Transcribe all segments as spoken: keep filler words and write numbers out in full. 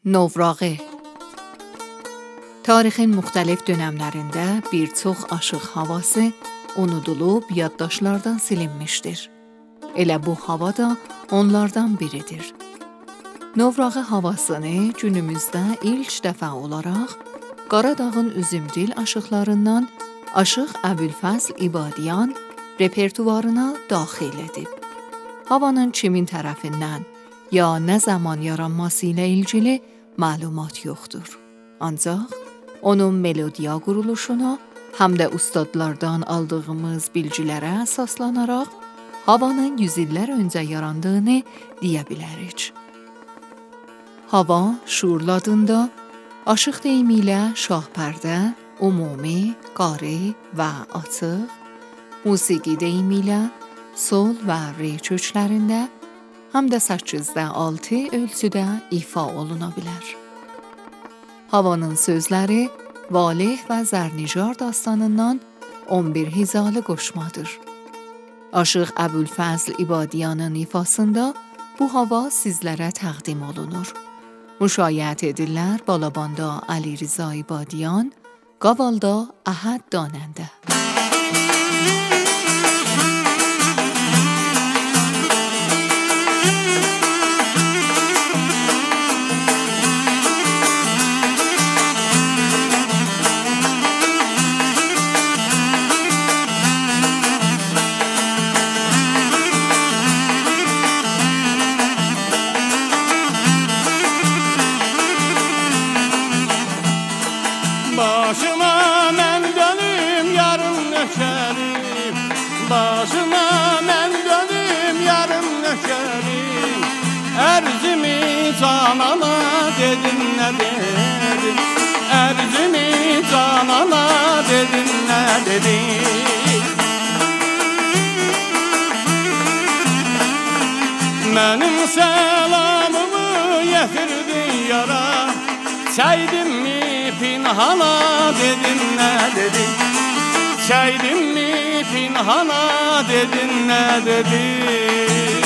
Novrağı. Tarixin müxtəlif dönəmlərində bir çox aşıq havası unudulub yaddaşlardan silinmişdir. Elə bu hava da onlardan biridir. Novrağı havasını günümüzdə ilk dəfə olaraq Qaradağın üzümdil aşıqlarından Aşıq Əbülfəzl İbadiyan repertuarına daxil edib. Havanın kimin tərəfindən ya nə zaman yaranması ilə ilgili məlumat yoxdur. Ancaq onun melodiya quruluşuna həm də ustadlardan aldığımız bilgilərə əsaslanaraq havanın yüz illər öncə yarandığını deyə bilərik. Hava şuurlu adında aşıq deyimi ilə şahpərdə, ümumi, qari və açıq, musiqi deyimi ilə sol və re köklərində, həm də səkkizdə altı ölçüdə ifa oluna bilər. Havanın sözləri Valeh və Zərnicar dastanından on bir hizalı qoşmadır. Aşıq Əbülfəzl İbadiyanın ifasında bu hava sizlərə təqdim olunur. Müşayiət edirlər Balabanda Əli Rza İbadiyan, Qavalda Əhəd Danəndə. Başıma mən dönüm yarım nökərim, Başıma mən dönüm yarım nökərim, Ərzimi canana dedim nə dedim, Ərzimi canana dedim nə dedim. Mənim səlamımı yetirdin yara, Çəydim mi pinhana dedin nə dedin, Çəydim mi pinhana dedin nə dedin.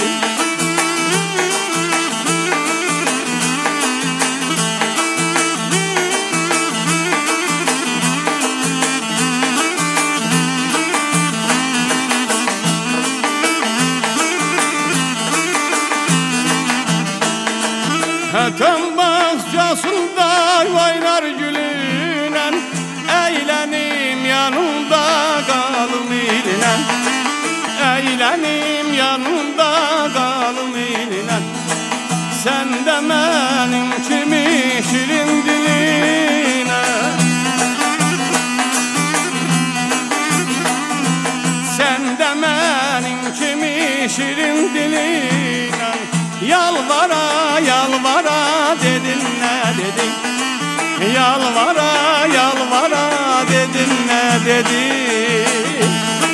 Hətəm bağçasında oynar gülünən, Əylənim yanında qalım ilinən, Əylənim yanında qalım ilinən. Sən də mənim kimi şirin dilinə, Sən də mənim kimi şirin dilinə. Yalvara, yalvara dedin nə dedin, Yalvara, yalvara dedin nə dedin.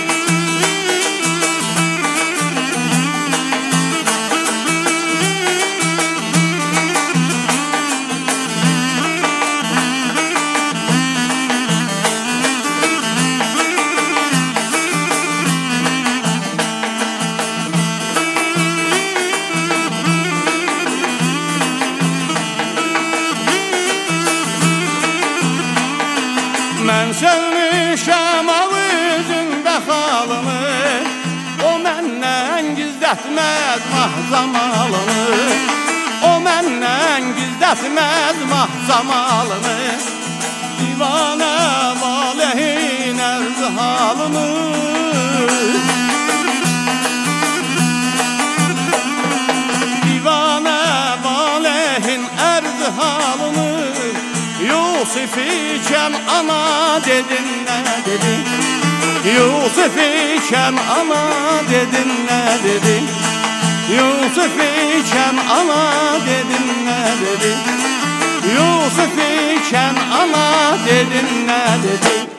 Mən sevmişəm ağzında xalını, O məndən gizlətməz mahzamalını, O məndən gizlətməz mahzamalını. Divanə Valehin ərz halını, Divanə Valehin ərz halını. Yusuf ikən ana dedin nə dedin, Yusuf ikən ana dedin nə dedin, Yusuf ikən ana dedin nə dedin, Yusuf ikən ana dedin nə dedin.